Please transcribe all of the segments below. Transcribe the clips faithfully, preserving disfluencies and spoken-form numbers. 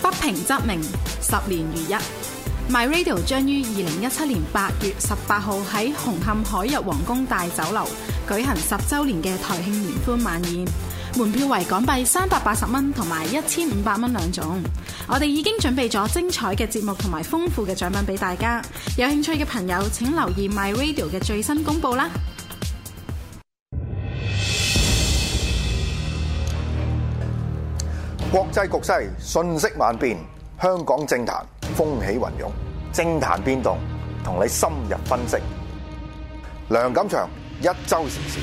不平則鳴，十年如一。My Radio 將於二零一七年八月十八號喺紅磡海逸皇宮大酒樓舉行十週年嘅台慶聯歡晚宴，門票為港幣三百八十蚊同埋一千五百蚊兩種。我哋已經準備咗精彩嘅節目同埋豐富嘅獎品俾大家，有興趣嘅朋友請留意 My Radio 嘅最新公佈啦。 國際局勢瞬息萬變，香港政壇風起雲湧，政壇變動同你深入分析。梁錦祥一周時事。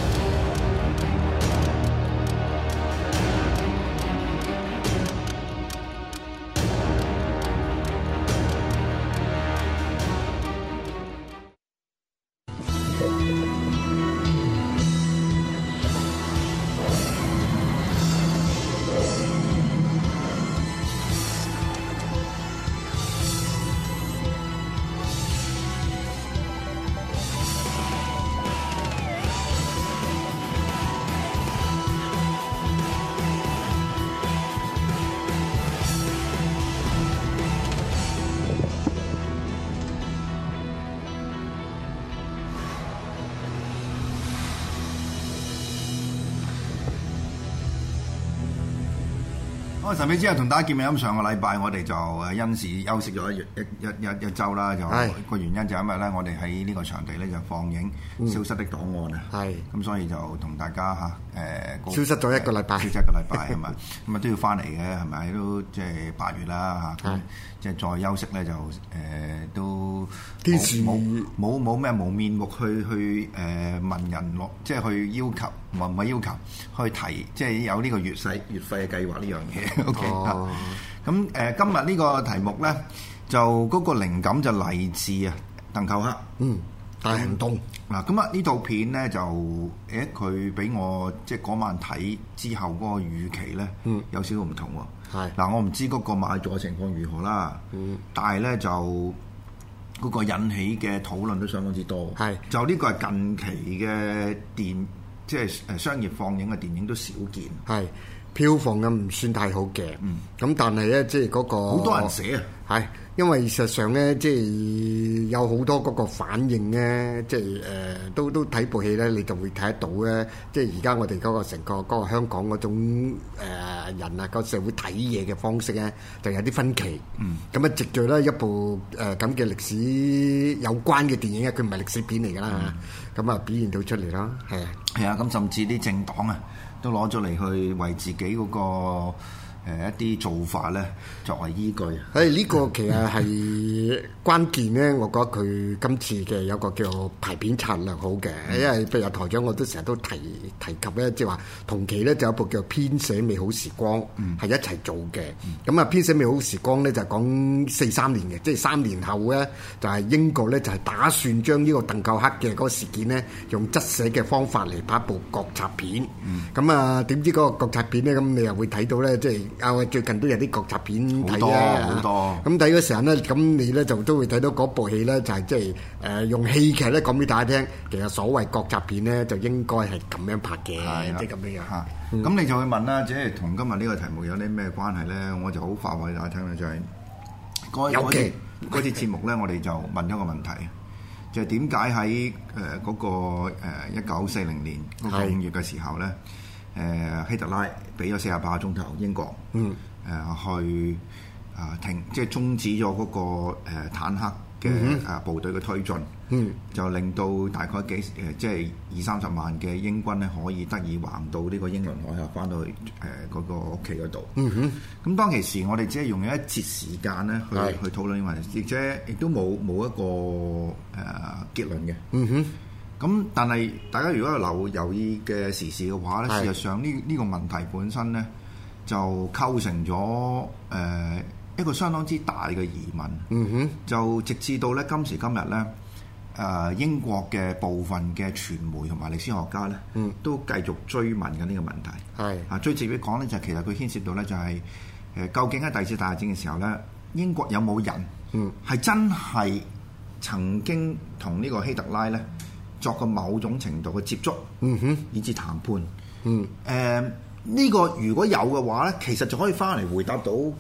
我神秘之後同大家見面，咁上個禮拜我哋就誒因事休息咗一一一一一週啦，就個原因就因為咧，我哋喺呢個場地咧就放映《消失的檔案》啊，係咁所以就同大家嚇誒消失咗一個禮拜，消失一個禮拜係咪？咁啊都要翻嚟嘅係咪？都即係八月啦嚇，咁即係再休息咧就誒都冇冇冇咩冇面目去去誒問人落，即係去要求唔係唔係要求去提，即係有呢個月費月費嘅計劃呢樣嘢。O K 啊，咁誒、呃、今日呢個題目咧，就嗰個靈感就嚟自啊鄧寇克，嗯，大行動嗱，咁啊呢套片咧就誒佢俾我即係嗰晚睇之後嗰個預期咧，嗯，有少少唔同喎，係嗱我唔知嗰個買咗情況如何啦，嗯，但係咧就嗰個引起嘅討論都相當之多，係就呢個係近期嘅電即係誒商業放映嘅電影都少見，係。票房嘅唔算太好嘅，咁、嗯、但係咧，即係嗰個好多人寫啊，係因為事實上咧，即係有好多嗰個反應咧，即係誒、呃、都都睇部戲咧，你就會睇得到咧，即係而家我哋嗰個成個嗰個香港嗰種、呃、人啊個社會睇嘢嘅方式咧，就有啲分歧。嗯，咁啊，藉著咧一部誒咁嘅歷史有關嘅電影啊，佢唔係歷史片嚟㗎啦，咁啊、嗯、表現到出嚟啦，係啊，係啊，咁甚至啲政黨啊。都攞咗嚟去為自己嗰、那個、呃、一啲做法咧作為依據。誒呢、這個其實係關鍵咧，我覺得佢今次嘅有個叫排片策略好嘅，嗯、因為譬如台長我都成日都提提及咧，即係話同期咧就有一部叫編寫美好時光，係、嗯、一齊做嘅。咁啊、嗯、編寫美好時光咧就係講四三年嘅，即係三年後咧就係、是、英國咧就係、是、打算將呢個鄧寇克嘅嗰個事件咧用側寫嘅方法嚟拍一部國策片。咁啊、嗯、〜啊！點知嗰個國策片咧，咁你又會睇到咧，即係啊！最近都有啲國策片睇啊，好多咁睇嗰時候咧，咁你咧就都會睇到嗰部戲咧，就係即係誒用戲劇咧講俾大家聽，其實所謂國策片咧就應該係咁樣拍嘅，即係咁樣樣嚇。咁、嗯、你就會問啦，即係同今日呢個題目有啲咩關係咧？我就好快話俾大家聽啦，就係嗰嗰次嗰次節目咧，我哋就問咗個問題。就係點解喺誒嗰個一九四零年嗰個五月嘅時候咧，誒、呃、希特拉俾咗四十八個鐘頭英國，嗯誒、呃、去啊、呃、停，即係終止咗嗰、那個、呃、坦克嘅誒部隊嘅推進，嗯，就令到大概幾誒即係二三十萬嘅英軍咧可以得以橫到呢個英倫海峽翻到去誒嗰、呃那個屋企嗰度。嗯哼，咁當其時我哋只係用一節時間咧去是去討論呢個問題，而且亦都冇冇一個誒、呃、結論嘅。嗯哼，咁但係大家如果留留意嘅時事嘅話咧，是事實上呢呢、這個問題本身咧就構成咗誒。呃一個相當之大嘅疑問，嗯哼，就直至到咧今時今日咧，誒、呃、英國嘅部分嘅傳媒同埋歷史學家咧，嗯，都繼續追問緊呢個問題，係啊，最直接講咧就係、其實佢牽涉到咧就係、是、誒究竟喺第二次大戰嘅時候咧，英國有冇人，嗯，係真係曾經同呢個希特拉咧作過某種程度嘅接觸，嗯哼，以至談判，嗯，誒呢、呃這個如果有嘅話咧，其實就可以翻嚟回答到。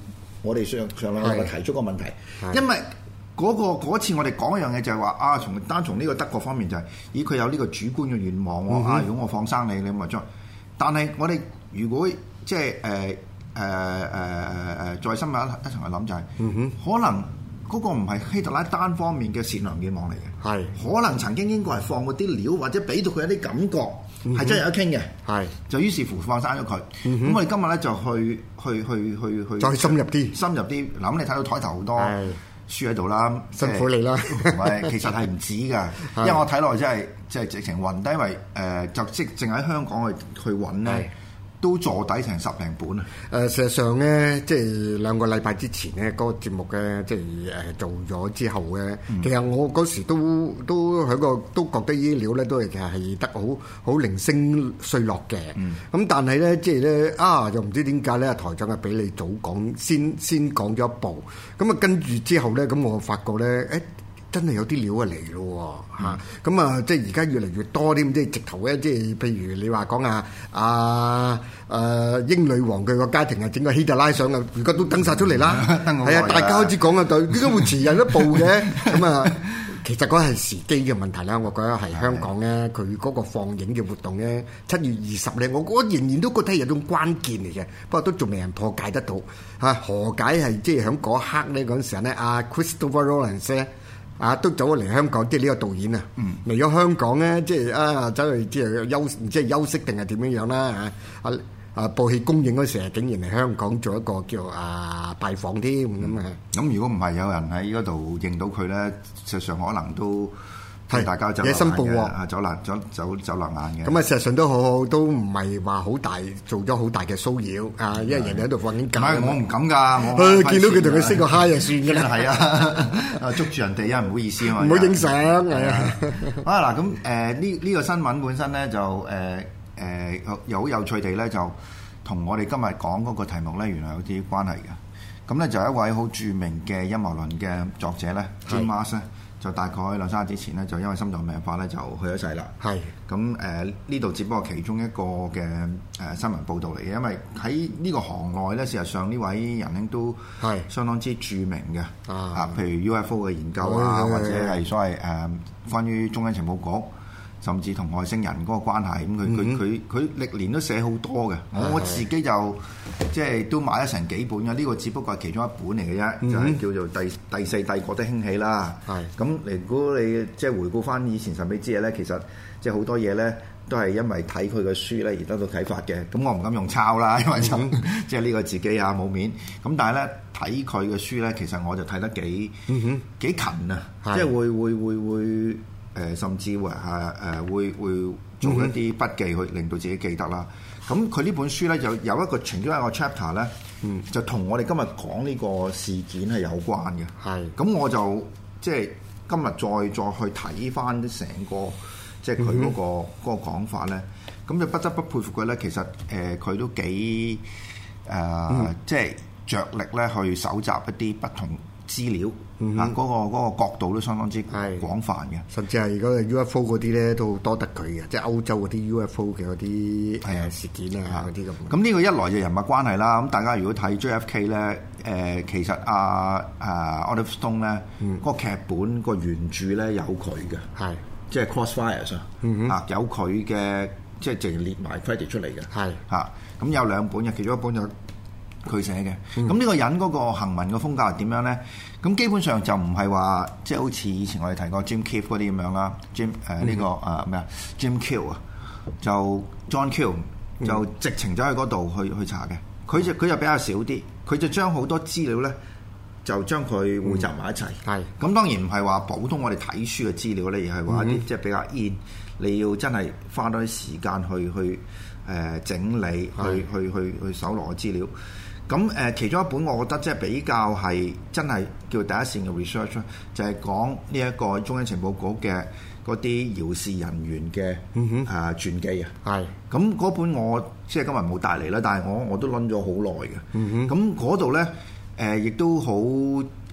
我哋上上兩個禮拜提出個問題，因為嗰、嗰個嗰次我哋講一樣嘢就係話啊，從單從呢個德國方面就係、是，咦佢有呢個主觀嘅願望喎、嗯、啊，如果我放生你，你咪將。但係我哋如果即係誒誒誒誒再深入一層去諗就係、是，嗯、可能嗰個唔係希特拉單方面嘅善良願望嚟嘅，係可能曾經英國係放嗰啲料或者俾到佢一啲感覺。係真係有得傾嘅，係就於是乎放生咗佢。咁、嗯、我哋今日咧就去去去去去再深入啲，深入啲。嗱咁你睇到台頭好多書喺度啦，辛苦你啦。唔係，其實係唔止㗎，因為我睇落真係即係直情暈低，因為誒、呃、就即係淨喺香港去去揾咧。都坐底成十零本啊！誒、呃，事實上咧，即係兩個禮拜之前咧，嗰、那個節目咧，即係誒、呃、做咗之後咧，嗯、其實我嗰時都都喺個都覺得呢啲料咧，都係其實係得好好零星碎落嘅。咁、嗯、但係咧，即係咧啊，又唔知點解咧，台長係俾你早講，先先講咗一步。咁啊，跟住之後咧，咁我發覺咧，誒、欸。真係有啲料啊嚟咯喎嚇，咁啊即係而家越嚟越多啲，即係直頭咧，即係譬如你話講啊啊誒英女王佢個家庭啊，整個希特拉相啊，而家都登晒出嚟啦，係啊，大家開始講啊，就點解會遲人一步嘅？咁啊，其實嗰係時機嘅問題啦，我覺得係香港咧，佢嗰個放映嘅活動咧，七月二十咧，我我仍然都覺得係有種關鍵嚟嘅，不過都仲未人破解得到嚇。何解係即係喺嗰刻咧嗰陣時咧，阿 Christopher Nolan 咧。啊，都走咗嚟香港，即係呢個導演啊，嚟咗、嗯、香港咧，即係啊，走去即係休，即係休息定係點樣樣啦嚇？啊啊，部戲公映嗰時，竟然嚟香港做一個叫啊拜訪添咁啊！咁、嗯、如果唔係有人喺嗰度認到佢咧，實際上可能都。係大家走野心步喎，走爛走走走爛眼嘅。咁啊，事實上都好好，都唔係話好大，做咗好大嘅騷擾啊！因為人哋喺度瞓緊覺。唔係，我唔敢㗎，我見到佢同佢識個嗨就算㗎啦。係啊，捉住人哋因為唔好意思啊嘛。唔好影相係啊。啊嗱，咁誒呢呢個新聞本身咧就誒誒又好有趣地咧，就同我哋今日講嗰個題目咧，原來有啲關係嘅。咁咧就一位好著名嘅陰謀論嘅作者咧 Jim Marrs 咧。就大概兩三日之前咧，就因為心臟病發咧，就去咗世啦。係咁誒，呢度只不過其中一個嘅誒、呃、新聞報導嚟嘅，因為喺呢個行內咧，事實上呢位仁兄都係相當之著名嘅啊，譬如 U F O 嘅研究啊，或者係所謂誒、呃、關於中央情報局。甚至同外星人嗰個關係，咁佢佢佢佢歷年都寫好多嘅。我我自己就即係都買咗成幾本嘅，呢、這個只不過係其中一本嚟嘅啫，嗯、就係叫做第第四帝國的興起啦。係咁，如果你即係回顧翻以前神秘之夜咧，其實即係好多嘢咧都係因為睇佢嘅書咧而得到啟發嘅。咁我唔敢用抄啦，因為就、嗯、即係呢個自己啊冇面。咁但係咧睇佢嘅書咧，其實我就睇得幾、嗯、哼幾勤啊，是即係會會會會。誒、呃、甚至會誒誒、呃、會會做一啲筆記去令到自己記得啦。咁佢呢本書咧就有一個其中一個 chapter 咧，嗯、就同我哋今日講呢個事件係有關嘅。係咁是我就即係今日再再去睇翻啲成個即係佢嗰個嗰、嗯、個講法咧，咁就不得不佩服佢咧。其實誒佢、呃、都幾誒、呃嗯、即係着力咧去搜集一啲不同資料。嗯，嗰、那個嗰、那個角度都相當之廣泛嘅，甚至係嗰個 U F O 嗰啲咧都好多得佢嘅，即係歐洲嗰啲 U F O 嘅嗰啲誒事件啊嗰啲咁。咁呢個一來就人物關係啦。咁大家如果睇 J F K 咧，誒、呃、其實阿阿 Oliver Stone 咧，嗯、個劇本個原著咧有佢嘅，係是即係 Crossfire 啊、嗯哼，啊有佢嘅，即係淨列埋 credit 出嚟嘅，係嚇是。咁、啊、有兩本嘅，其中一本就佢寫嘅。咁呢、嗯、個人嗰個行文嘅風格係點樣咧？咁基本上就唔係話即係好似以前我哋提過 Jim Keefe 嗰啲咁樣啦，Jim 誒、呃、呢、這個誒咩啊 Jim Q 啊，就 John Q 就直情走去嗰度去去查嘅。佢就佢就比較少啲，佢就將好多資料咧就將佢匯集埋一齊。係咁、嗯、當然唔係話普通我哋睇書嘅資料咧，而係話一啲即係比較 in，你要真係花多啲時間去去誒、呃、整理，去是去去去搜羅嘅資料。咁誒、呃、其中一本我覺得即係比較係真係叫第一線嘅 research 就係講呢一個中央情報局嘅嗰啲遙視人員嘅誒、嗯哼呃、傳記啊。係咁嗰本我即係今日冇帶嚟啦，但係我我都諗咗好耐嘅。咁嗰度咧誒亦都好誒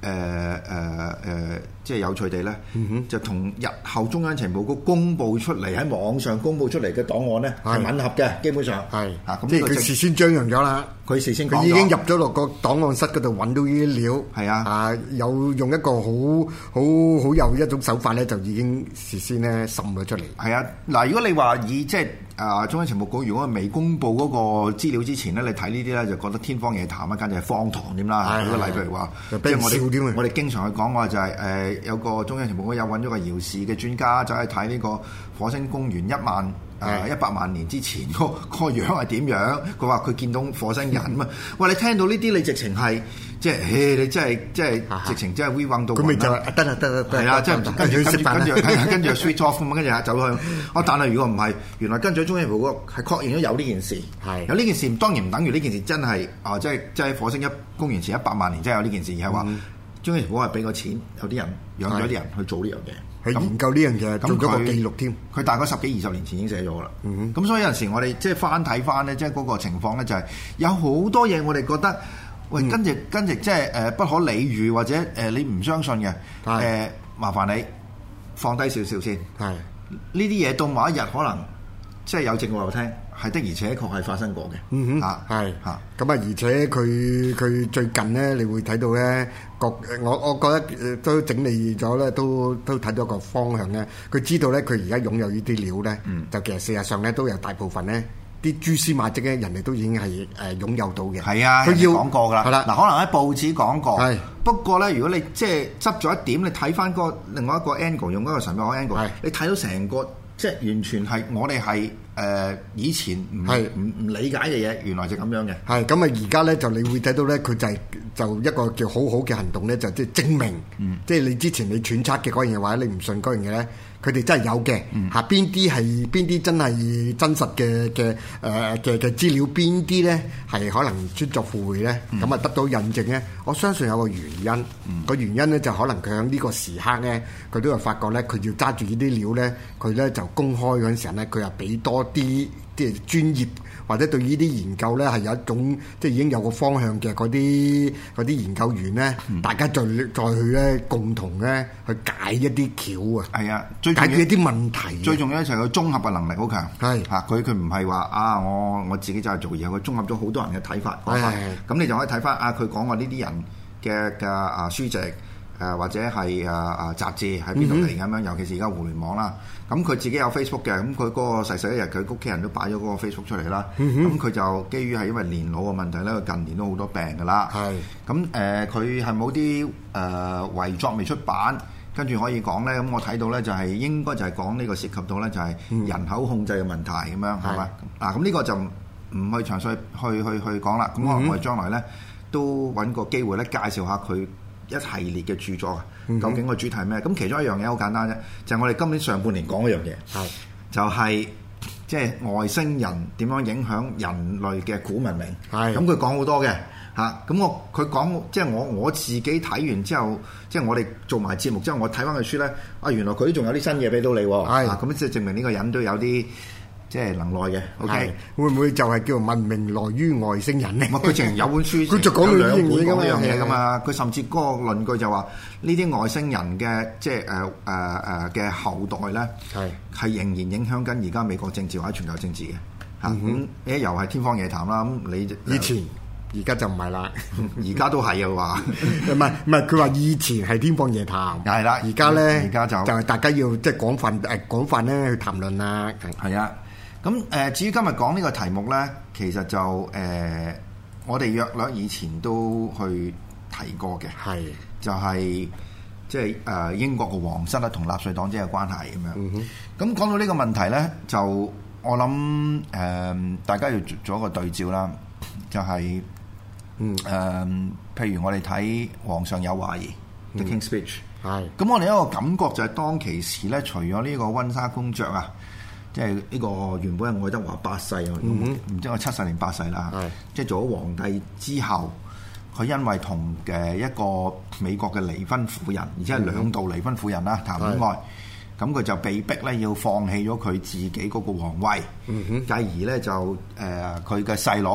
誒誒誒，即係有趣地咧，嗯、就同日後中央情報局公佈出嚟喺網上公佈出嚟嘅檔案咧係吻合嘅，基本上係啊，咁即係佢事先張揚咗啦， 佢事先佢已經入咗落個檔案室嗰度揾到呢啲料， 係啊， 啊有用一個好好好有一種手法咧，就已經事先咧滲咗出嚟。 係啊，嗱，如果你話以即係啊中央情報局如果未公佈嗰個資料之前咧，你睇呢啲咧就覺得天方夜譚啊，簡直係荒唐添啦。舉個例譬如話，即係我哋我哋經常去講話就係、是、誒、呃、有個中央情報局有揾咗個遙視嘅專家走去睇呢個火星公元一萬誒一百萬年之前個個樣係點樣？佢話佢見到火星人啊！喂，你聽到呢啲你直情係即係你真係即係直情真係 we run 到咁咪就得啦得啦得係啊！即係跟住跟住跟住跟住 switch off 咁跟住走咗去。哦，但係如果唔係，原來跟住中央情報局係確認咗有呢件事，係有呢件事，當然唔等於呢件事真係啊！即係即係火星一公元前一百萬年真係有呢件事，而係話中央情報局係俾個錢有啲人養咗啲人去做呢樣嘢。 去研究呢樣嘢，做咗個記錄添。 佢大概十幾二十年前已經寫咗啦。咁、嗯、所以有陣時我哋即係翻睇翻咧，即係嗰個情況咧，就係有好多嘢我哋覺得，喂，跟住跟住即係誒不可理喻或者誒、呃、你唔相信嘅，誒、呃、麻煩你放低少少先。係呢啲嘢到某一日可能即係有證我又聽，係的而且確係發生過嘅。嗯哼，啊係嚇。咁啊，而且佢佢最近咧，你會睇到咧。我我覺得都整理咗咧，都都睇到個方向咧。佢知道咧，佢而家擁有呢啲料咧，嗯、就其實事實上咧都有大部分咧啲蛛絲馬跡咧，人哋都已經係誒、呃、擁有到嘅。係啊，佢要講過㗎啦。係啦，嗱，可能喺報紙講過。係。不過咧，如果你即係執咗一點，你睇翻個另外一個 angle，用嗰個神秘學 angle，你睇到成個即係完全係我哋係誒以前唔係唔唔理解嘅嘢，原來就咁樣嘅。係咁啊！而家咧就你會睇到咧，佢就係、是。就一個叫好好嘅行動咧，就即係證明，嗯、即係你之前你揣測嘅嗰樣嘢，或者你唔信嗰樣嘢咧，佢哋真係有嘅。嚇邊啲係邊啲真係真實嘅嘅誒嘅嘅資料，邊啲咧係可能穿鑿附會咧？咁啊、嗯、得到印證咧，我相信有個原因。個、嗯、原因咧就可能佢喺呢個時刻咧，佢都有發覺咧，佢要揸住呢啲料咧，佢咧就公開嗰陣時候咧，佢又俾多啲即係專業。或者對呢啲研究咧係有一種即係已經有個方向嘅嗰啲嗰啲研究員咧，嗯、大家再再去咧共同咧去解一啲橋啊，係啊，解決一啲問題。最重要一齊佢綜合嘅能力好強，係嚇佢佢唔係話啊我我自己就係做嘢，佢綜合咗好多人嘅睇法，係係咁你就可以睇翻啊佢講過呢啲人嘅嘅啊書籍。誒或者係誒誒雜誌喺邊度嚟咁樣，尤其是而家互聯網啦。咁佢自己有 Facebook 嘅，咁佢嗰個細細一日，佢屋企人都擺咗嗰個 Facebook 出嚟啦。咁佢就基於係因為年老嘅問題咧，佢近年都好多病㗎啦。係咁誒，佢係冇啲誒遺作未出版，跟住可以講咧。咁我睇到咧就係應該就係講呢個涉及到咧就係人口控制嘅問題咁樣係嘛？嗱咁呢個就唔去詳細去去去講啦。咁可能我哋將來咧都揾個機會咧介紹下佢一系列嘅著作啊，究竟個主題係咩？咁其中一樣嘢好簡單啫，就係、是、我哋今年上半年講嗰樣嘢，係是就係即係外星人點樣影響人類嘅古文明。係咁佢講好多嘅嚇，咁我佢講即係我我自己睇完之後，即、就、係、是、我哋做埋節目之後，我睇翻佢書咧，啊原來佢都仲有啲新嘢俾到你喎。係咁即係證明呢個人都有啲。即係能耐嘅 ，OK，會唔會就係叫文明來於外星人咧？ 佢淨係有本書， 佢就講兩本講呢樣嘢噶嘛。佢甚至嗰個論據就話呢啲外星人嘅即係誒誒誒嘅後代咧，係係仍然影響緊而家美國政治或者全球政治嘅嚇。咁誒又係天方夜譚啦。咁你以前而家就唔係啦， 而家都係啊話， 唔係唔係佢話以前係天方夜譚，係啦。而家咧而家就就係大家要即係廣泛誒廣泛咧去談論啦。 係啊。咁誒、呃，至於今日講呢個題目咧，其實就誒、呃，我哋約略以前都去提過嘅，係是就係即係誒英國嘅皇室啦，同納粹黨之間嘅關係咁樣。咁講、嗯、哼到呢個問題咧，就我諗誒、呃，大家要做一個對照啦，就係、是、誒、嗯呃，譬如我哋睇皇上有懷疑、嗯、The King's Speech，係咁，我哋一個感覺就係當其時咧，除咗呢個溫莎公爵啊。即係呢個原本係愛德華八世啊，唔、嗯、哼知我七十年八世啦。是即係做咗皇帝之後，佢因為同嘅一個美國嘅離婚婦人，而且係兩度離婚婦人啦，談戀愛，咁佢是就被逼咧要放棄咗佢自己嗰個皇位，繼、嗯、哼而咧就誒佢嘅細佬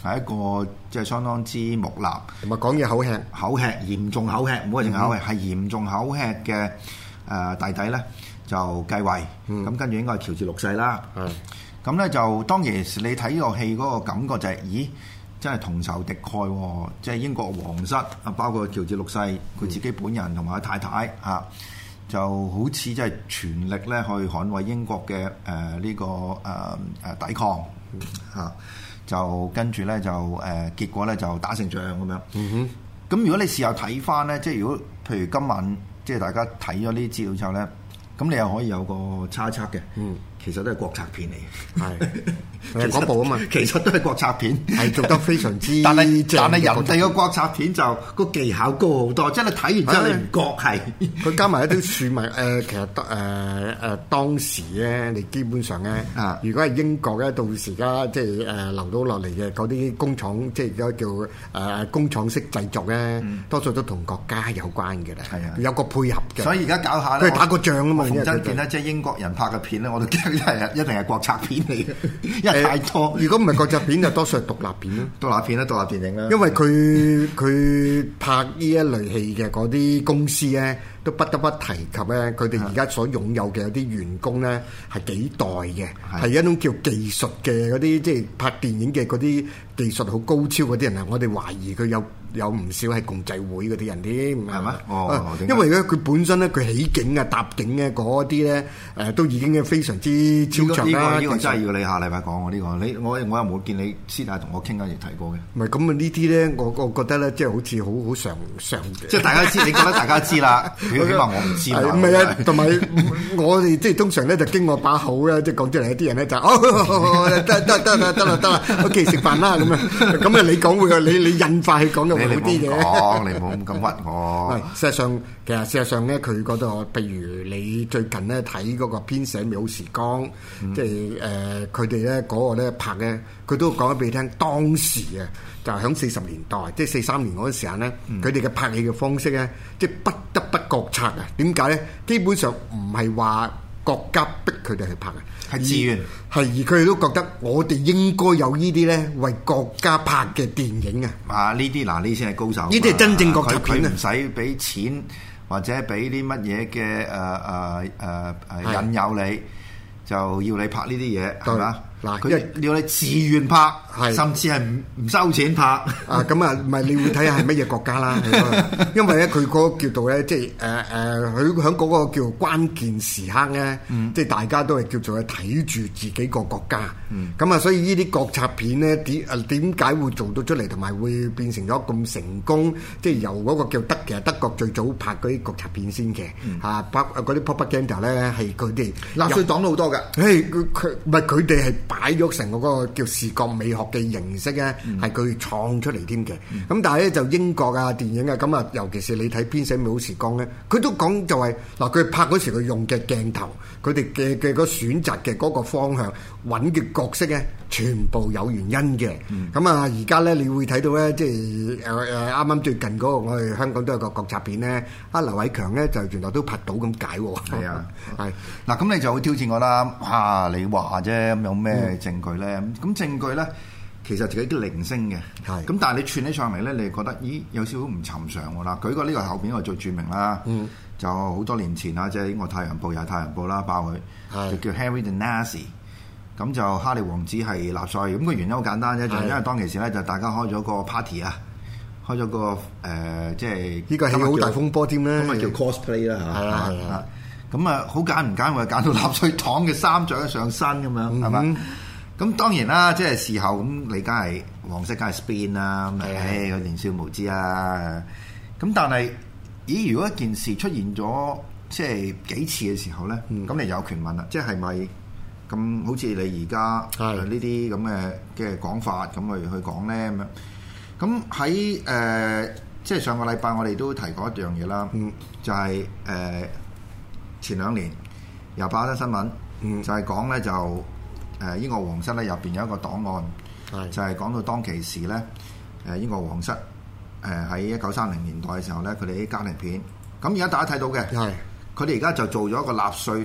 係一個即係相當之木訥， 同埋講嘢口吃， 口吃嚴重口吃，唔好話淨口吃，係、嗯、嚴重口吃嘅誒弟弟咧就繼位，咁、嗯、跟住應該係喬治六世啦。咁咧、嗯、就當然你睇個戲嗰個感覺就係、是，咦，真係同仇敵愾喎！即係英國皇室啊，包括喬治六世佢自己本人同埋佢太太啊。就好似即係全力咧去捍衛英國嘅誒呢個誒誒、呃、抵抗嚇、啊，就跟住咧就誒、呃、結果咧就打勝仗咁樣。嗯哼，咁如果你試下睇翻咧，即係如果譬如今晚即係大家睇咗呢啲資料之後咧，咁你又可以有個猜測嘅。嗯。其實都係國策片嚟嘅，係嗰部啊嘛。其實都係國策片，係做得非常之。但係但係人哋個國策片就個技巧高好多，即係你睇完之後你唔覺係。佢加埋一啲庶民誒，其實誒誒、呃呃、當時咧，你基本上咧，啊，如果係英國咧，到時家即係誒留到落嚟嘅嗰啲工廠，即係而家叫誒、呃、工廠式製作咧，嗯、多數都同國家有關嘅啦。係啊，有個配合嘅。 所以而家搞下咧， 佢打過仗啊嘛。 馮真見咧，即係英國人拍嘅片咧，我都驚。係一定係國策片嚟嘅，因為太多。 如果唔係國策片，就多數係獨立片咯。 獨立片啦，獨立電影啦。 因為佢佢拍呢一類戲嘅嗰啲公司咧，都不得不提及咧，佢哋而家所擁有嘅有啲員工咧係幾代嘅，係的一種叫技術嘅嗰啲，即係拍電影嘅嗰啲技術好高超嗰啲人啊！我哋懷疑佢有。有唔少係共濟會嗰啲人添，係嘛？哦，因為咧佢本身咧佢起景啊、搭景嘅嗰啲咧，誒都已經係非常之超長啦。 呢個呢個真係要你下禮拜講喎，呢個你我我又冇見你私下同我傾嗰陣時提過嘅。 唔係咁啊，呢啲咧我我覺得咧，即係好似好好常常嘅。 即係大家知，你覺得大家知啦。起碼我唔知嘛。 唔係啊，同埋我哋即係通常咧就經我把口咧，即係講出嚟有啲人咧就哦得得得啦得啦得啦，OK食飯啦咁啊，咁啊你講會你你印發去講嘅。 你唔好講，你唔好咁屈我。 事實上，其實事實上咧，佢嗰度，譬如你最近咧睇嗰個編寫美好時光，嗯、即係誒佢哋咧嗰個咧拍咧，佢都講咗俾你聽。當時啊，就喺四十年代，即係四三年嗰陣時候咧，佢哋嘅拍戲嘅方式咧，即係不得不國策啊。點解咧？基本上唔係話國家逼佢哋去拍啊。 係自願， 係而佢哋都覺得我哋應該有呢啲咧為國家拍嘅電影啊！ 啊，呢啲嗱，呢先係高手。 呢啲係真正國策片啊！ 唔使俾錢或者俾啲乜嘢嘅誒誒誒誒引誘你，就要你拍呢啲嘢係嘛？嗱，佢要你自願拍，甚至係唔唔收錢拍。 啊，咁啊，唔係你會睇下係乜嘢國家啦？因為咧，佢嗰個叫做咧，即係誒誒，佢喺嗰個叫關鍵時刻咧，即係大家都係叫做睇住自己個國家。咁啊，所以呢啲國策片咧，點誒點解會做到出嚟，同埋會變成咗咁成功？即係由嗰個叫德，其實德國最早拍嗰啲國策片先嘅嚇，拍嗰啲 propaganda 咧係佢哋納粹黨都好多㗎。 誒，佢佢唔係佢哋係。擺咗成個嗰個叫視覺美學嘅形式咧，係佢創出嚟添嘅。咁、嗯、但係咧就英國啊電影啊咁啊，尤其是你睇編寫美好時光咧，佢都講就係、是、嗱，佢拍嗰時佢用嘅鏡頭，佢哋嘅嘅嗰選擇嘅嗰個方向揾嘅角色咧，全部有原因嘅。咁啊、嗯，而家咧你會睇到咧，即係誒誒啱啱最近嗰、那個我哋香港都有個國策片咧，阿劉偉強咧就原來都拍到咁解喎。係啊，係嗱，咁你就會挑戰我啦。嚇、啊，你話啫，咁有咩證據咧？咁、嗯、證據咧，其實自己啲零星嘅。係咁，但係你串起上嚟咧，你覺得咦有少少唔尋常喎啦？舉個呢個後邊個最著名啦，嗯、就好多年前啊，即係英國《太陽報》又係《太陽報》啦，爆佢是就叫 Harry the Nazi。咁就哈利王子係納粹，咁個原因好簡單啫，就係因為當其時咧就大家開咗個 party 啊，開咗個誒即係呢個係好大風波添咧， 咁咪叫 cosplay 啦嚇。係啊係啊，咁啊好揀唔揀會揀到納粹黨嘅衫著上身咁樣係嘛？咁當然啦，即係事後咁你梗係黃色梗係 spin 啦，咁誒佢年少無知啊。咁但係咦如果一件事出現咗即係幾次嘅時候咧，咁你有權問啦，即係咪？咁好似你而家呢啲咁嘅嘅講法咁去去講咧咁樣，咁喺誒即係上個禮拜我哋都提過一樣嘢啦，嗯、就係、是、誒、呃、前兩年又爆咗新聞，嗯、就係講咧就誒、呃、英國皇室咧入邊有一個檔案，是就係講到當其時咧誒英國皇室誒喺一九三零年代嘅時候咧，佢哋啲家庭片，咁而家大家睇到嘅，佢哋而家就做咗一個納粹黨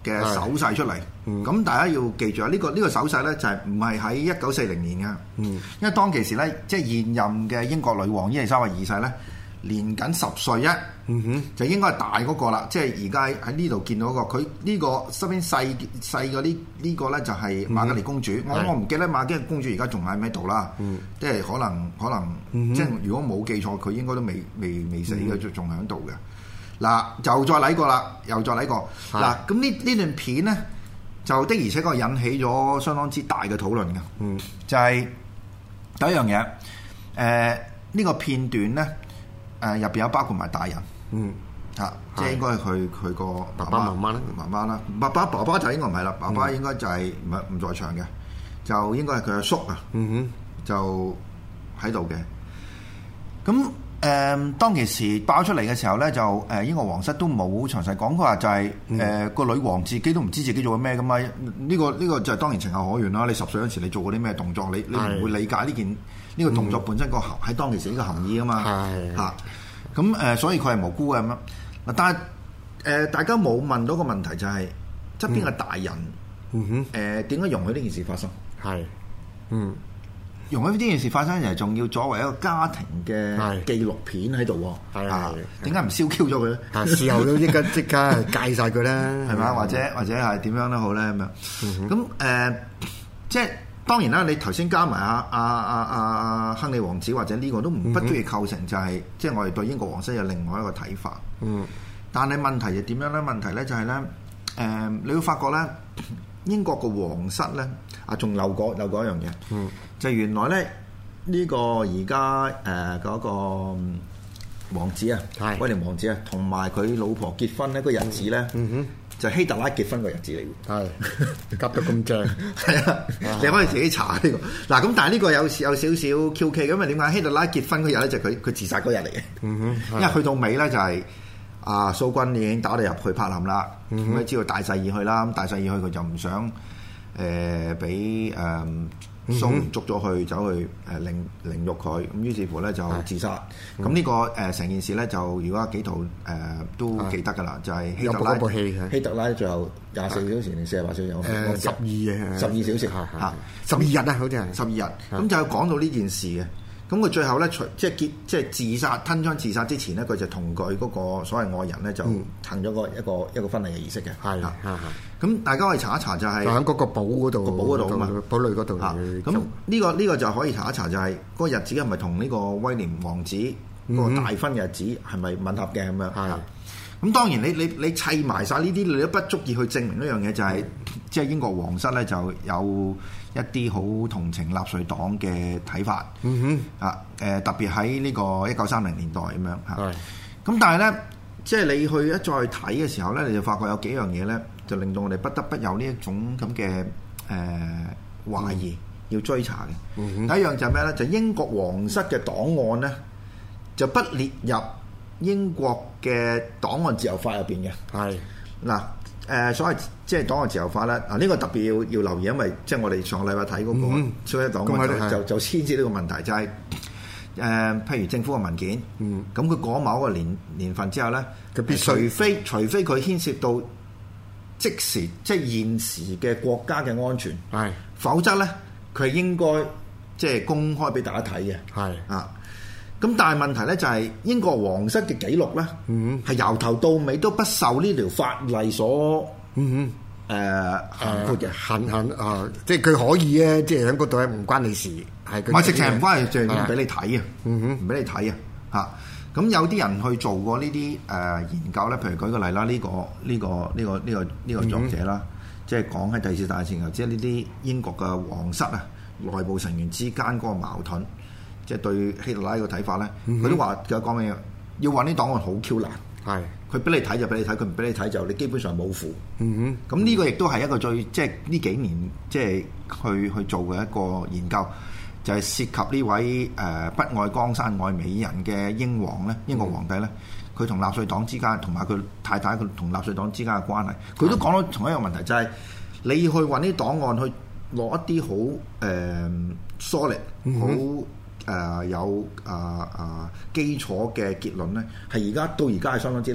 嘅手勢出嚟。咁、嗯、大家要記住啊，呢、呢個呢、呢個手勢咧就係唔係喺一九四零年嘅，嗯、因為當其時咧，即係現任嘅英國女王伊麗莎白二世咧，年僅十歲一，嗯、哼就應該係大嗰個啦。即係而家喺呢度見到、嗰個，佢呢個身邊細細嘅呢呢個咧就係瑪格麗公主。嗯、我我唔記得瑪格麗公主而家仲喺唔喺度啦。嗯、即係可能可能，嗯、哼即係如果冇記錯，佢應該都未未未死嘅，仲喺度嘅。嗱，就再嚟過啦，又再嚟過。嗱，咁呢呢段片咧，就的而且確引起咗相當之大嘅討論嘅。嗯，就係第一樣嘢，誒、呃、呢、呢個片段咧。誒入邊有包括埋大人，嗯，嚇、啊，即係應該係佢佢個爸爸媽媽啦，媽媽啦，爸爸爸爸就應該唔係啦，爸爸應該就係唔係唔在場嘅，就應該係佢阿叔啊，嗯哼，就喺度嘅。咁誒、呃、當其時爆出嚟嘅時候咧，就誒、呃、英國皇室都冇詳細講，佢話就係誒個女王自己都唔知自己做緊咩噶嘛。呢、這個呢、這個就係當然情有可原啦。你十歲嗰時你做過啲咩動作，你你唔會理解呢件。呢個動作本身個含喺當其時呢個含義啊嘛，嚇咁誒，所以佢係無辜嘅咁樣。嗱，但係誒、呃，大家冇問到個問題就係側邊嘅大人，嗯哼，誒點解容許呢件事發生？係，嗯，容許呢件事發生，就仲要作為一個家庭嘅紀錄片喺度喎，啊，點解唔燒 Q 咗佢咧？啊，事後都應該即刻戒晒佢啦，係嘛？或者或者係點樣都好咧咁樣。咁誒，即係。當然啦，你頭先加埋阿阿阿阿亨利王子或者呢個都唔不足以構成就係、是，即係、嗯、哼我哋對英國皇室有另外一個睇法。嗯，但係問題就點樣咧？問題咧就係、是、咧，誒、呃，你會發覺咧，英國個皇室咧，啊，仲漏過漏過一樣嘢，嗯，就原來咧呢、這個而家誒嗰個王子啊，係威廉王子啊，同埋佢老婆結婚呢個日子咧，嗯哼。就希特拉結婚個日子嚟嘅，係夾得咁正，係啊！你可以自己查呢、呢個。嗱咁，但係呢個有有少少 Q K，咁啊點解希特拉結婚嗰日咧就佢佢自殺嗰日嚟嘅？嗯哼，因為去到尾咧就係、是、啊蘇軍已經打到入去柏林啦，咁你、嗯、哼知道大勢已去啦，咁大勢已去佢就唔想誒俾誒。蘇聯捉咗去走去誒凌凌辱佢，咁於是乎咧就自殺。咁呢個誒成件事咧就如果阿紀陶誒都記得㗎啦，就係希特拉部戲希特拉最後廿四小時定四十八小時有誒十二嘅十二小時嚇十二日啊，好似係十二日。咁就講到呢件事嘅。咁佢最後咧，除即係結即係自殺吞槍自殺之前咧，佢就同佢嗰個所謂愛人咧就行咗個一個一個婚禮嘅儀式嘅。係係係。咁大家可以查一查就係喺嗰個堡嗰度，個堡嗰度啊嘛，堡壘嗰度。咁呢個呢個就可以查一查，就係嗰個日子係咪同呢個威廉王子嗰個大婚日子係咪吻合嘅咁樣？係。咁當然你你你砌埋晒呢啲，你都不足以去證明一樣嘢，就係即係英國皇室咧就有一啲好同情納粹黨嘅睇法，嗯哼，啊，誒特別喺呢個一九三零年代咁樣嚇，咁、嗯、但係咧，即係你去一再睇嘅時候咧，你就發覺有幾樣嘢咧，就令到我哋不得不有呢一種咁嘅誒懷疑、嗯、要追查嘅。嗯、哼第一樣就係咩咧？就係、英國皇室嘅檔案咧，就不列入英國嘅檔案自由法入邊嘅。係嗱。誒、呃、所謂即係檔案自由法咧，啊呢、這個特別要要留意，因為即係我哋上個禮拜睇嗰個超一檔案、嗯、就就就牽涉呢個問題，就係、是、誒、呃、譬如政府嘅文件，咁佢過某個年年份之後咧，佢必須除非除非佢牽涉到即時即係現時嘅國家嘅安全，係是，否則咧佢係應該即係公開俾大家睇嘅，係是啊。咁但係問題咧就係英國皇室嘅記錄咧，係由頭到尾都不受呢條法例所誒涵括嘅，限限啊！即係佢可以咧，即係喺嗰度咧唔關你事，係佢。唔係直情唔關你，就係唔俾你睇啊！唔俾你睇啊！嚇！咁有啲人去做過呢啲誒研究咧，譬如舉個例啦，呢個呢個呢個呢個呢個作者啦，即係講喺第二次大戰前後，即係呢啲英國嘅皇室啊內部成員之間嗰個矛盾。即係對希特拉個睇法咧，佢、嗯、哼都話佢講咩嘢？要揾啲檔案好 Q 難，係佢俾你睇就俾你睇，佢唔俾你睇就你基本上冇符。嗯哼，咁呢個亦都係一個最即係呢幾年即係去去做嘅一個研究，就係、是、涉及呢位誒、呃、不愛江山愛美人嘅英皇咧，英國皇帝咧，佢同納粹黨之間同埋佢太太佢同納粹黨之間嘅關係，佢都講到同一個問題，就係、是、你要去揾啲檔案去攞一啲好誒 solid 好。嗯誒、呃、有啊啊、呃呃、基礎嘅結論咧，係而家到而家係相當之難嘅。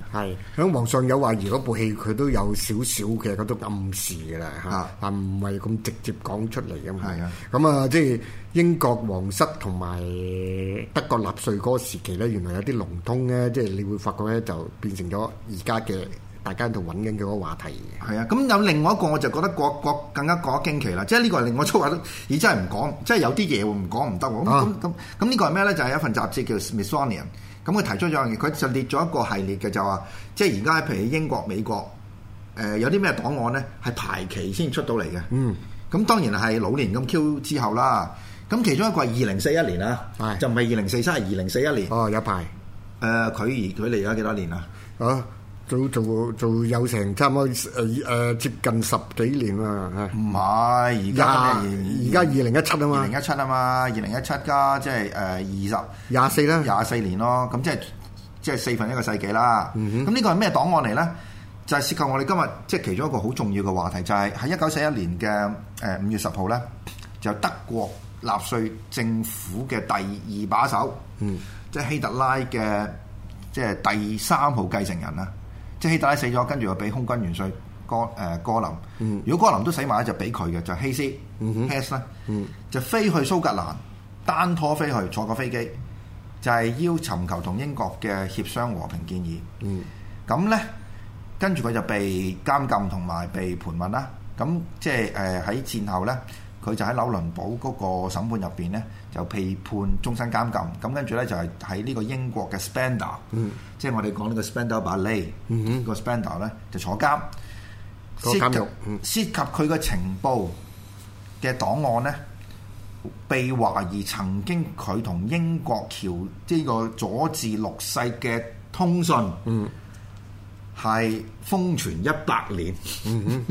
係響皇上有話兒嗰部戲，佢都有少少嘅嗰種暗示㗎啦嚇，但唔係咁直接講出嚟㗎嘛。係啊，咁啊即係英國皇室同埋德國納粹嗰個時期咧，原來有啲龍通咧，即係你會發覺咧就變成咗而家嘅大家喺度揾緊嘅嗰個話題。 係啊，咁有另外一個我就覺得個個更加覺得驚奇啦，即係呢個係令我粗話都，而真係唔講，即係有啲嘢唔講唔得喎。咁咁咁咁呢個係咩咧？就係、是、一份雜誌叫 Smithsonian， 咁佢提出咗樣嘢，佢就列咗一個系列嘅，就話即係而家譬如英國、美國，誒、呃、有啲咩檔案咧係排期先出到嚟嘅。嗯，咁當然係老年咁 Q 之後啦。咁其中一個係二零四一年啊，就唔係二零四三，係二零四一年。 哦，有排。誒、 呃，佢而佢嚟咗幾多年啊？ 啊！做做做有成差唔多誒誒接近十幾年啦， 唔係而家而家二零一七啊嘛， 二零一七啊嘛，二零一七加即係誒二十廿四啦， 廿四年咯，咁即係即係四分一個世紀啦。咁呢、嗯、哼個係咩檔案嚟咧？就係、是、涉及我哋今日即係其中一個好重要嘅話題，就係喺一九四一年嘅誒五月十號咧，就德國納粹政府嘅第二把手，嗯、即係希特拉嘅即係第三號繼承人啦。即係希特拉死咗，跟住又俾空軍元帥哥誒、呃、哥林。嗯、如果哥林都死埋咧，就俾佢嘅就係、希斯 Hess 啦，就飛去蘇格蘭，單拖飛去，坐個飛機，就係、是、要尋求同英國嘅協商和平建議。咁咧、嗯，跟住佢就被監禁同埋被盤問啦。咁即係誒喺戰後咧，佢就喺紐倫堡嗰個審判入邊咧，就被判終身監禁。咁跟住咧就係喺呢個英國嘅 Spandau，、嗯、即係我哋講呢個 Spandau Ballet，個 Spandau 咧就坐監。 個監獄涉及佢嘅情報嘅檔案咧，被懷疑曾經佢同英國喬呢個佐治六世嘅通訊，係瘋傳一百年。嗯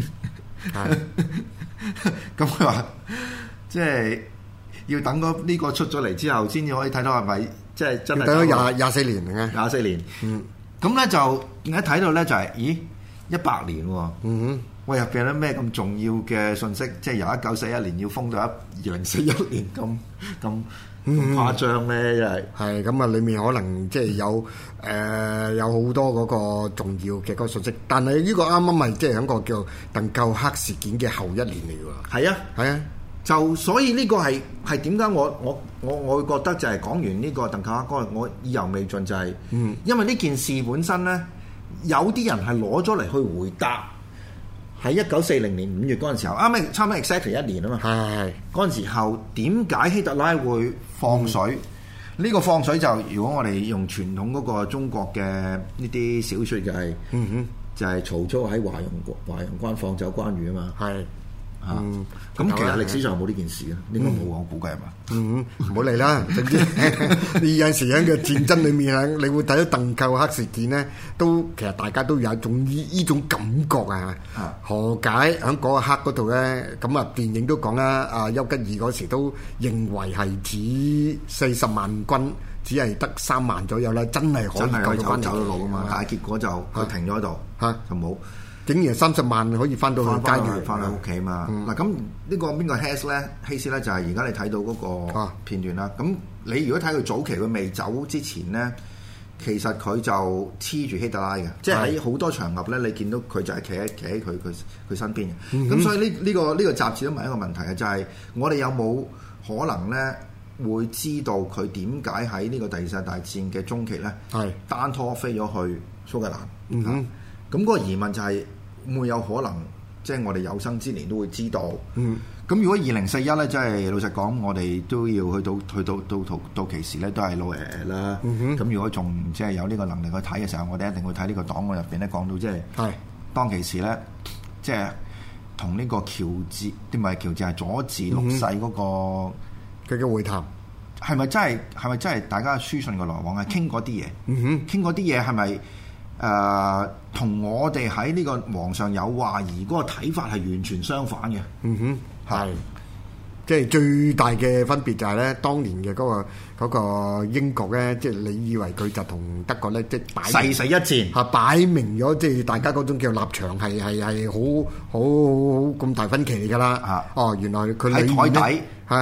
咁佢話，即係要等嗰呢個出咗嚟之後，先至可以睇到係咪即係真係等咗廿廿四年嘅廿四年。嗯，咁咧就一睇到咧就係、是，咦，一百年喎、哦。嗯哼，喂，入邊有咩咁重要嘅信息？即係由一九四一年要封到一二零四一年咁咁咁誇張咧，真係係咁啊！裡面可能即係有誒、呃、有好多嗰個重要嘅嗰個信息，但係呢個啱啱咪即係喺個叫鄧寇克事件嘅後一年嚟㗎喎。 係啊，係啊，就所以呢個係係點解我我我我會覺得就係講完呢個鄧寇克嗰個，我意猶未盡就係、是，嗯，因為呢件事本身咧，有啲人係攞咗嚟去回答。喺一九四零年五月嗰陣時候，啱啱差唔多 exactly 一年啊嘛。係嗰陣時候，點解希特拉會放水？呢、嗯、個放水就如果我哋用傳統嗰個中國嘅呢啲小説就係、是，嗯哼，就係曹操喺華容華容關放走關羽啊嘛。係。啊，咁、嗯、其實歷史上有冇呢件事啊？應該冇，我估計係嘛。嗯， 唔好嚟啦，總之你有陣時喺個戰爭裏面啊，你會睇到鄧寇克事件咧，都其實大家都有一種呢呢種感覺啊。啊何解喺嗰個刻嗰度咧？咁啊，電影都講啦，啊丘吉爾嗰時都認為係指四十萬軍，只係得三萬左右啦，真係可以夠到翻走到路噶嘛。 但係結果就佢停咗喺度，嚇就冇。 竟然三十萬可以翻到去街度， 翻到屋企嘛？嗱咁、嗯、呢個邊個 Hess 咧？希斯咧就係而家你睇到嗰個片段啦。咁、啊、你如果睇佢早期佢未走之前咧，其實佢就黐住希特拉嘅，是即係喺好多場合咧，你見到佢就係企喺企喺佢佢佢身邊嘅。咁、嗯、哼所以呢、呢、呢個呢、呢個雜誌都問一個問題嘅，就係、是、我哋有冇可能咧會知道佢點解喺呢個第二次大戰嘅中期咧，係是單拖飛咗去蘇格蘭？嗯哼，咁嗰、啊、個疑問就係、是。會有可能，即係我哋有生之年都會知道。嗯，咁如果二零四一咧，即係老實講，我哋都要去到去到到到到期時咧，都係老誒啦。咁、嗯、哼如果仲即係有呢個能力去睇嘅時候，我哋一定會睇呢個檔案入邊咧講到，即係係當其時咧，即係同呢個喬治，唔係喬治係佐治六世嗰、那個佢嘅會談， 係咪真係係咪真係大家書信嘅來往係傾嗰啲嘢？嗯哼，傾嗰啲嘢係咪？誒同、呃、我哋喺呢個皇上有話而嗰個睇法係完全相反嘅。 嗯哼，係，即係最大嘅分別就係咧，當年嘅嗰、嗰個嗰個英國咧，即係你以為佢就同德國咧，即係擺誓死一戰， 嚇擺明咗，即係大家嗰種叫立場係係係好好好咁大分歧嚟㗎啦。嚇，哦，原來佢喺台底， 係嚇。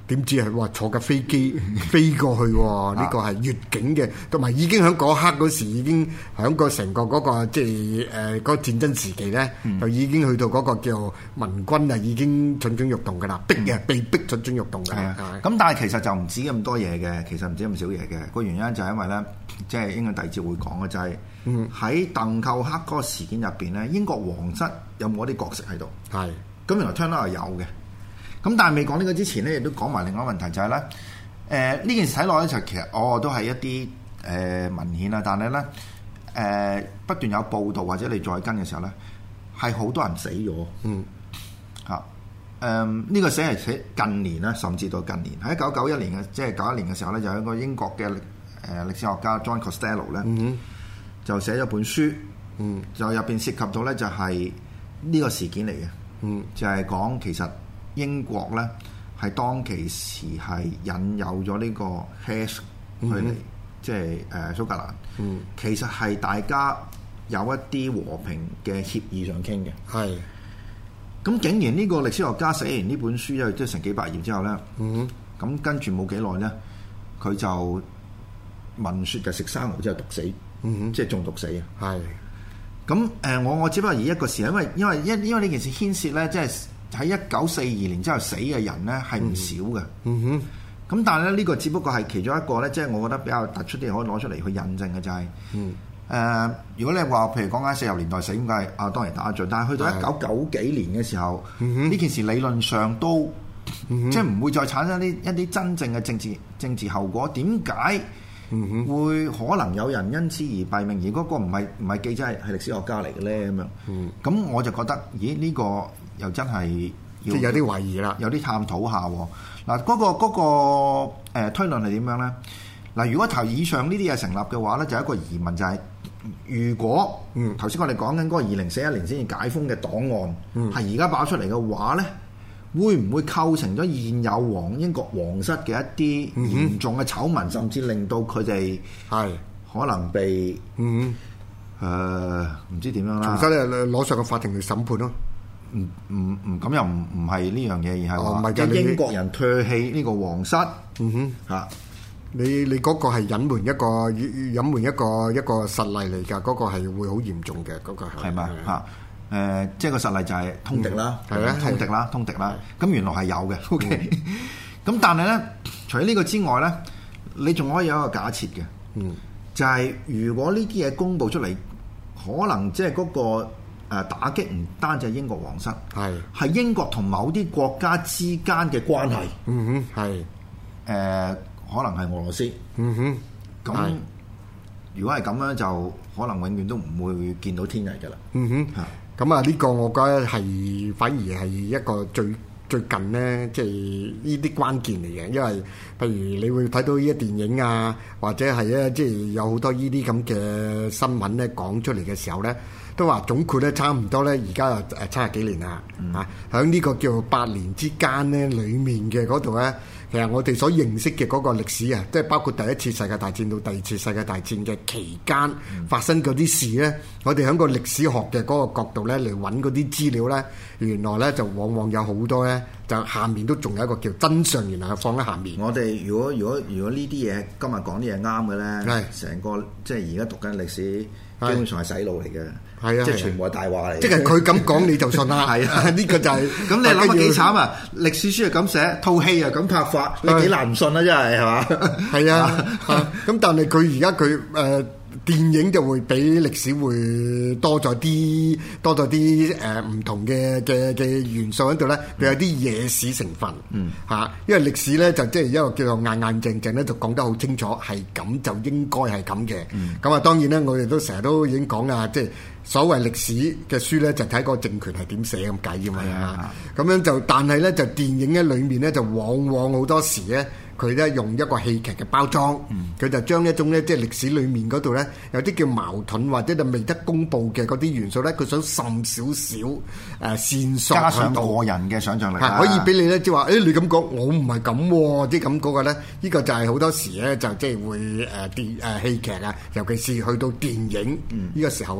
點知係哇坐架飛機飛過去喎？呢個係越境嘅，同埋已經喺嗰刻嗰時已經喺個成個嗰個即係誒嗰個戰爭時期咧，就已經去到嗰個叫民軍啊，已經蠢蠢欲動㗎啦，逼嘅被逼蠢蠢欲動㗎。 係啊，咁但係其實就唔止咁多嘢嘅，其實唔止咁少嘢嘅。個原因就係因為咧，即係應該第二節會講嘅就係喺鄧寇克嗰個事件入邊咧，英國皇室有冇一啲角色喺度？係。咁原來聽到係有嘅。咁但係未講呢個之前咧，亦都講埋另外一個問題就係、是、咧，誒、呃、呢件事睇落咧就其實我、哦、都係一啲誒、呃、文獻啦，但係咧誒不斷有報道或者你再跟嘅時候咧，係好多人死咗，嗯嚇誒呢個死係寫近年啦，甚至到近年喺一九九一年嘅即係九一年嘅時候咧，就有一個英國嘅誒、呃、歷史學家 John Costello 咧，嗯、就寫咗本書，嗯、就入邊涉及到咧就係呢個事件嚟嘅，嗯、就係講其實。英國咧係當其時係引誘咗呢個 Hess 去嚟，即係誒蘇格蘭。嗯、其實係大家有一啲和平嘅協議上傾嘅。係。咁竟然呢個歷史學家寫完呢本書之後，即係成幾百頁之後咧，咁、嗯、跟住冇幾耐咧，佢就聞説就食生蠔之後毒死，嗯、即係中毒死啊。係。咁誒，我我只不過以一個事，因為因為因因為呢件事牽涉咧，即係。喺一九四二年之後死嘅人咧係唔少嘅，嗯哼。咁但係咧呢個只不過係其中一個咧，即係我覺得比較突出啲，可以攞出嚟去印證嘅就係、是，誒、嗯呃，如果你話譬如講緊四十年代死咁，梗係啊當然打仗，但係去到一九九幾年嘅時候，呢、嗯、件事理論上都、嗯、即係唔會再產生啲一啲真正嘅政治政治後果。點解會可能有人因此而斃命？而嗰個唔係唔係記者係係歷史學家嚟嘅咧咁樣？咁、嗯、我就覺得，咦呢、這個？又真係要即係有啲懷疑啦， 有啲探討下喎。嗱，嗰個嗰個誒推論係點樣咧？嗱，如果頭以上呢啲嘢成立嘅話咧，就有一個疑問就係、是，如果嗯頭先我哋講緊嗰個二零四一年先至解封嘅檔案，係而家爆出嚟嘅話咧，會唔會構成咗現有皇英國皇室嘅一啲嚴重嘅醜聞，嗯、甚至令到佢哋係可能被嗯誒唔、呃、知點樣啦？ 重新咧攞上個法庭去審判咯。 唔唔唔，咁又唔唔係呢樣嘢，而係話即係英國人唾棄呢個皇室。嗯哼，嚇、啊、 你你嗰個係隱瞞一個隱瞞一個一個實例嚟㗎，嗰、嗰個係會好嚴重嘅，嗰、嗰個係咪嚇？誒，即係個實例就係通敵啦，係啊、嗯，通敵啦，通敵啦。咁原來係有嘅。O K，咁但係咧，除咗呢個之外咧，你仲可以有一個假設嘅，嗯，就係如果呢啲嘢公佈出嚟，可能即係嗰個。誒打擊唔單止係英國皇室，係係英國同某啲國家之間嘅關係，嗯哼，係誒、呃、可能係俄羅斯，嗯哼，咁如果係咁樣，就可能永遠都唔會見到天日㗎啦，嗯哼，嚇咁啊呢個我覺得係反而係一個最最近咧，即係呢啲關鍵嚟嘅，因為譬如你會睇到呢啲電影啊，或者係咧即係有好多呢啲咁嘅新聞咧講出嚟嘅時候咧。都話總括咧，差唔多咧，而家誒七十幾年啦，嗯、啊，喺呢個叫八年之間咧，裡面嘅嗰度咧，其實我哋所認識嘅嗰個歷史啊，即係包括第一次世界大戰到第二次世界大戰嘅期間發生嗰啲事咧，嗯、我哋喺個歷史學嘅嗰個角度咧嚟揾嗰啲資料咧，原來咧就往往有好多咧，就下面都仲有一個叫真相，原來係放喺下面。我哋如果如果如果呢啲嘢今日講啲嘢啱嘅咧，成是個即係而家讀緊歷史，基本上係洗腦嚟嘅。係啊，即係全部係大話嚟。即係佢咁講你就信啦。係啊，呢個就係、是。咁你諗下幾慘啊？歷史書係咁寫，套戲又咁拍法，你幾難唔信啊？真係係嘛？係啊。咁但係佢而家佢誒電影就會比歷史會多咗啲，多咗啲誒唔同嘅嘅嘅元素喺度咧。佢有啲野史成分。嗯。嚇，因為歷史咧就即係一個叫做硬硬正正咧，就講得好清楚，係咁就應該係咁嘅。嗯。咁啊，當然咧，我哋都成日都已經講啊，即係。所謂歷史嘅書咧，就睇個政權係點寫咁解啫嘛。咁樣就，但係咧就電影咧裏面咧就往往好多時咧，佢咧用一個戲劇嘅包裝，佢、嗯、就將一種咧即係歷史裏面嗰度咧有啲叫矛盾或者就未得公佈嘅嗰啲元素咧，佢想滲少少誒線索，加上個人嘅想像力，可以俾你咧即係話，誒、欸、你咁講，我唔係咁喎，即係咁嗰個咧，呢、呢個就係好多時咧就即係會誒電誒戲劇啊，尤其是去到電影呢、嗯、個時候咧。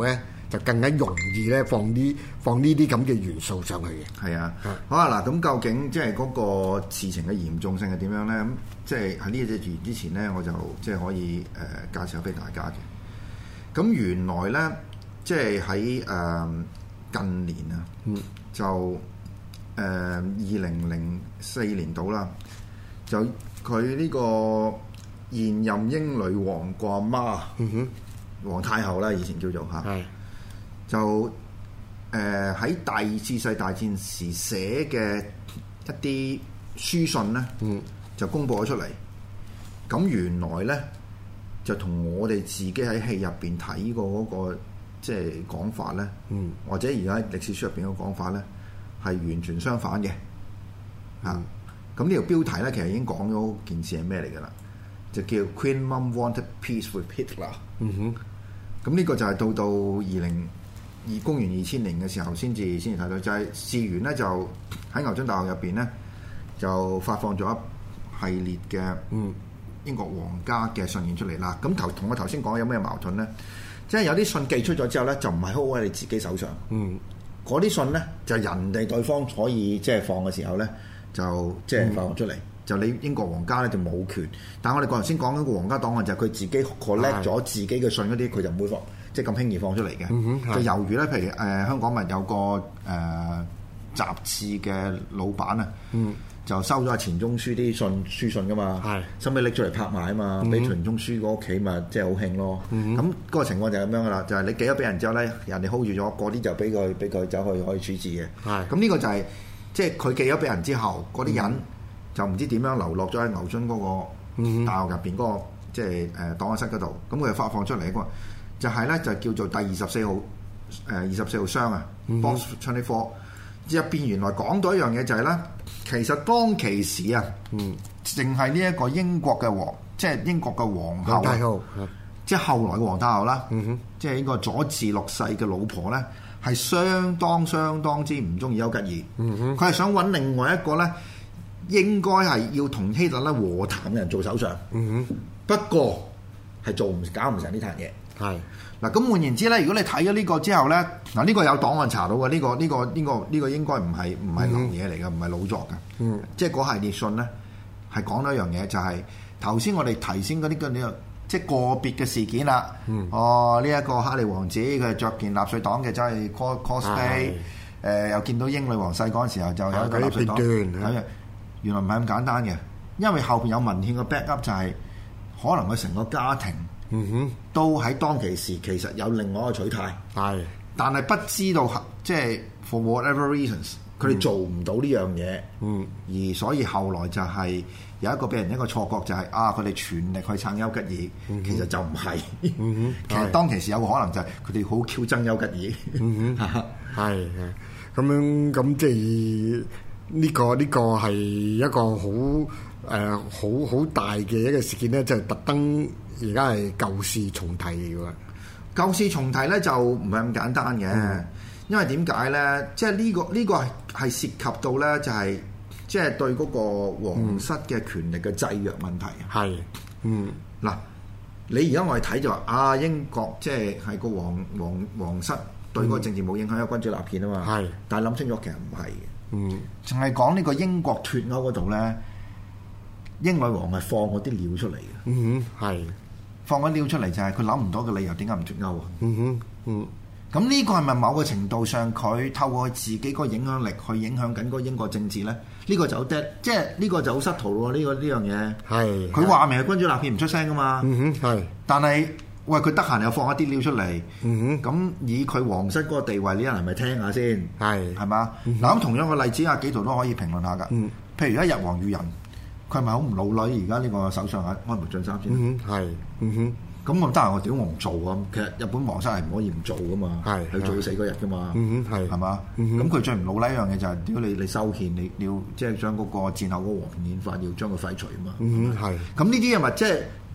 就更加容易咧放啲放呢啲咁嘅元素上去嘅。 係啊，好啊嗱，咁究竟即係嗰個事情嘅嚴重性係點樣咧？咁即係喺呢一隻完之前咧，我就即係可以誒、呃、介紹俾大家嘅。咁原來咧，即係喺誒近年啊，嗯、就誒二零零四年度啦，就佢呢個現任英女王個阿媽，嗯哼，皇太后啦，以前叫做嚇，係就。誒喺、呃、第二次世界大戰時寫嘅一啲書信咧，嗯、就公佈咗出嚟。咁原來咧就同我哋自己喺戲入邊睇過嗰、那個即係講法咧，嗯、或者而家喺歷史書入邊嘅講法咧，係完全相反嘅。嚇、嗯！咁呢、啊、條標題咧，其實已經講咗件事係咩嚟㗎啦？就叫 Queen Mum Wanted Peace with Hitler。嗯哼。咁呢個就係到到二零。而公元二千年嘅時候，先至先至睇到，就係事緣咧，就喺牛津大學入邊咧，就發放咗一系列嘅英國皇家嘅信件出嚟啦。咁頭同我頭先講有咩矛盾咧？即係有啲信寄出咗之後咧，就唔係好喺你自己手上。嗯，嗰啲信咧就人哋對方可以即係放嘅時候咧，就即係發放出嚟。嗯、就你英國皇家咧就冇權。但係我哋頭先講嗰個皇家檔案就係佢自己 collect 咗自己嘅信嗰啲，佢就唔會放。即係咁輕易放出嚟嘅，嗯、就猶如咧，譬如誒、呃、香港咪有個誒、呃、雜誌嘅老闆啊，嗯、就收咗阿錢鍾書啲信書信噶嘛，收尾拎出嚟拍賣啊嘛，俾錢鍾書個屋企咪即係好興咯。咁嗰、嗯、個情況就係咁樣噶啦，就係、是、你寄咗俾人之後咧，人哋 hold 住咗，嗰啲就俾佢俾佢走去可以處置嘅。咁呢是個就係即係佢寄咗俾人之後，嗰啲人就唔知點樣流落咗喺牛津嗰個大學入邊嗰個即係誒檔案室嗰度，咁佢就發放出嚟一個。就係咧，就叫做第二十四號誒二十四號箱啊 Box twenty four 入邊原來講到一樣嘢就係、是、咧，其實當其時啊，嗯，淨係呢一個英國嘅皇，即係英國嘅皇后，皇太后，即係後來嘅皇太后啦，嗯哼，即係呢個佐治六世嘅老婆咧，係相當相當之唔中意丘吉爾，嗯哼，佢係想揾另外一個咧，應該係要同希特勒和談嘅人做首相，嗯哼，不過係做唔搞唔成呢壇嘢。係嗱，咁換言之咧，如果你睇咗呢個之後咧，嗱、這、呢個有檔案查到嘅，呢、這個呢、這個呢、這個呢、這個應該唔係唔係流嘢嚟嘅，唔係老作嘅，嗯，即係嗰系列信咧係講到一樣嘢，就係頭先我哋提先嗰啲嘅呢個即係個別嘅事件啦，嗯、哦呢一、這個哈利王子佢係着件納粹黨嘅真係 cosplay，誒又見到英女王細嗰陣時候就有一個納粹黨，係原來唔係咁簡單嘅，因為後邊有文獻嘅 backup 就係、是、可能佢成個家庭。嗯哼，都喺當其時其實有另外一個取態，係的，但係不知道即係 for whatever reasons，佢哋做唔到呢樣嘢，嗯，而所以後來就係有一個俾人一個錯覺就係、是、啊，佢哋全力去撐丘吉爾，嗯、哼其實就唔係，嗯、哼其實當其時有個可能就係佢哋好 Q 憎丘吉爾，嗯哼，係係咁樣咁即係呢個呢、這個係一個好誒好好大嘅一個事件咧，就係、是、特登。而家係舊事重提嚟㗎，舊事重提咧就唔係咁簡單嘅，嗯、因為點解咧？即係呢個呢、這個係係涉及到咧，就係即係對嗰個皇室嘅權力嘅制約問題。係，嗯，嗱，你而家我哋睇就話啊，英國即係係個皇皇皇室對嗰個政治冇影響，有君主立憲啊嘛。係，但係諗清楚其實唔係嘅。嗯，淨係講呢個英國脱歐嗰度咧，英女王係放嗰啲料出嚟嘅。嗯哼，係。放咗料出嚟就係佢諗唔到嘅理由，點解唔脱歐啊？嗯哼，嗯，咁呢個係咪某個程度上佢透過自己個影響力去影響緊嗰英國政治咧？呢、呢個就好 dead，即係呢個就好失途喎。呢、呢個呢樣嘢係佢話明係君主立憲唔出聲噶嘛。嗯哼，係。但係喂，佢得閒又放一啲料出嚟。嗯哼，咁以佢皇室嗰個地位，呢人係咪聽下先？係係嘛？嗱咁、嗯、同樣嘅例子，阿紀陶都可以評論下㗎。嗯，譬如而家日皇裕仁。佢係咪好唔老女？而家呢個首相啊，安倍晉三先。嗯哼，係。嗯哼，咁我得閒我屌我唔做啊！其實日本皇室係唔可以唔做噶嘛，係係做到死嗰日噶嘛。嗯哼，係係嘛？咁佢最唔老禮一樣嘢就係屌你你修憲，你你要即係將嗰個戰後嗰個和平憲法要將佢廢除啊嘛。嗯哼，係。咁呢啲嘢咪即係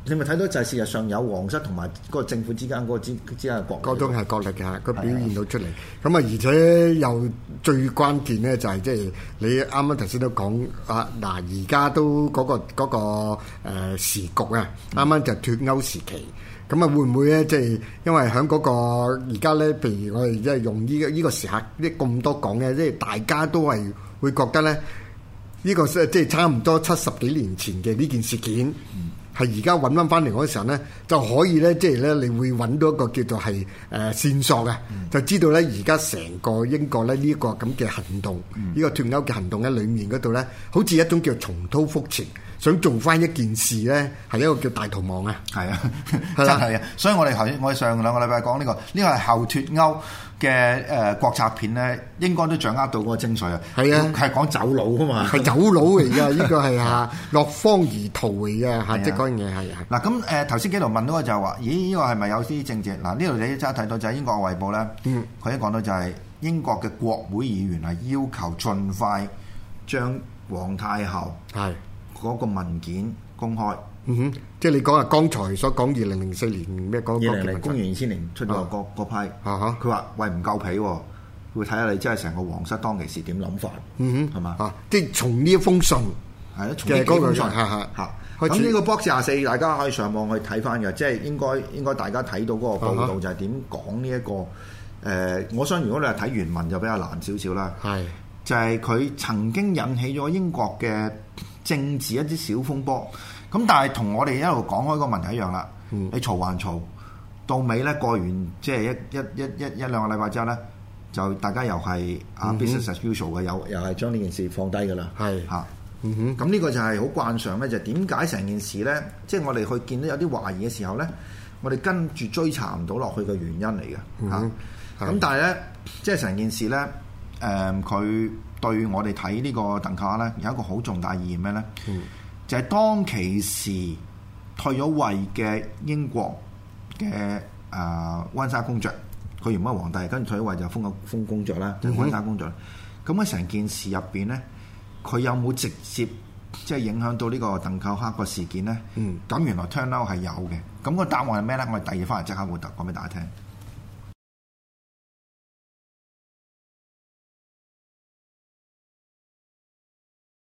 你咪睇到就係事實上有皇室同埋嗰個政府之間嗰個之之間嘅角力， 嗰種係角力嘅，佢表現到出嚟。咁啊，而且又最關鍵咧就係即係你啱啱頭先都講啊，嗱而家都嗰、嗰個嗰、嗰個誒、呃、時局啊，啱啱就脫歐時期。咁啊，會唔會咧？即係因為喺嗰個而家咧，譬如我哋即係用呢個呢個時刻，啲咁多講嘅，即係大家都係會覺得咧，呢個即係差唔多七十幾年前嘅呢件事件，係而家揾翻翻嚟嗰時候咧，就可以咧，即係咧，你會揾到一個叫做係誒線索嘅，就知道咧，而家成個英國咧呢個咁嘅行動，呢個脫歐嘅行動喺裡面嗰度咧，好似一種叫重蹈覆轍。想做翻一件事咧，係一個叫大逃亡啊！ 係啊，真係啊！所以我哋頭先，我哋上兩個禮拜講呢個，呢個係後脫歐嘅誒國策片咧，應該都掌握到嗰個精髓啊！係啊，係講走佬啊嘛， 係走佬嚟㗎，呢個係啊落荒而逃嚟嘅嚇，即係嗰樣嘢係啊！ 嗱咁誒頭先幾度問到嘅就係話，咦呢個係咪有啲政治？嗱呢度你真係睇到就係英國衛報咧，嗯，佢一講到就係英國嘅國會議員係要求盡快將皇太后係嗰個文件公開，嗯哼，即係你講啊，剛才所講二零零四年咩嗰個二零零公元二千年出咗個個批，啊佢話喂唔夠皮喎，會睇下你真係成個皇室當其時點諗法，嗯哼，係嘛？啊，即係從呢一封信係啊，從呢封信嚇嚇嚇，咁呢個 box 廿四大家可以上網去睇翻嘅，即係應該應該大家睇到嗰個報導就係點講呢一個誒，我相信如果你係睇原文就比較難少少啦，係就係佢曾經引起咗英國嘅政治一啲小風波，咁但係同我哋一路講開個問題一樣啦。嗯、你嘈還嘈，到尾咧過完即係一一一一一兩個禮拜之後咧，就大家又係啊 business as usual 嘅，又又係將呢件事放低㗎啦。係嚇，嗯哼，咁呢個就係好慣常咧，就點解成件事咧，即係我哋去見到有啲懷疑嘅時候咧，我哋跟住追查唔到落去嘅原因嚟嘅嚇。咁、嗯啊、但係咧，即係成件事咧，誒、呃、佢。對我哋睇呢個鄧寇克咧，有一個好重大意義咩咧？嗯、就係當其時退咗位嘅英國嘅誒溫莎公爵，佢原本係皇帝，跟住退咗位就封個封公爵啦，就係、溫莎公爵。咁喺成件事入邊咧，佢有冇直接即係影響到呢個鄧寇克個事件咧？咁、嗯、原來 turn out 係有嘅。咁、個答案係咩咧？我哋第二翻嚟即刻會答講俾大家聽。